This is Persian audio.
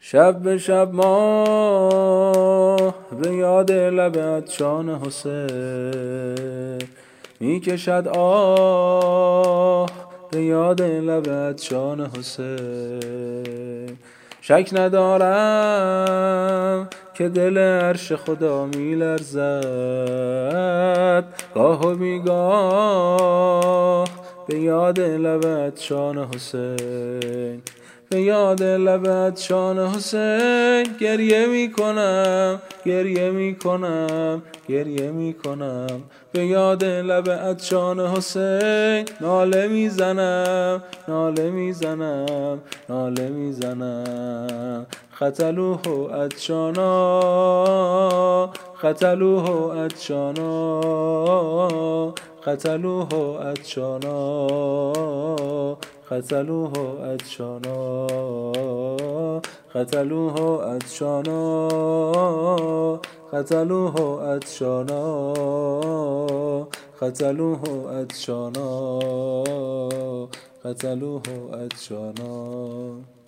شب به شب ماه به یاد لب عطشان حسین میکشد آه به یاد لب عطشان حسین. شک ندارم که دل عرش خدا میلرزد گاه و بیگاه به یاد لب عطشان حسین. به یاد لب عطشان حسین گریه میکنم گریه میکنم گریه میکنم. به یاد لب عطشان حسین ناله میزنم ناله میزنم ناله میزنم. قتلوه عطشانا قتلوه عطشانا قتلوه عطشانا قتلوه عطشانا قتلوه عطشانا قتلوه عطشانا قتلوه عطشانا قتلوه عطشانا.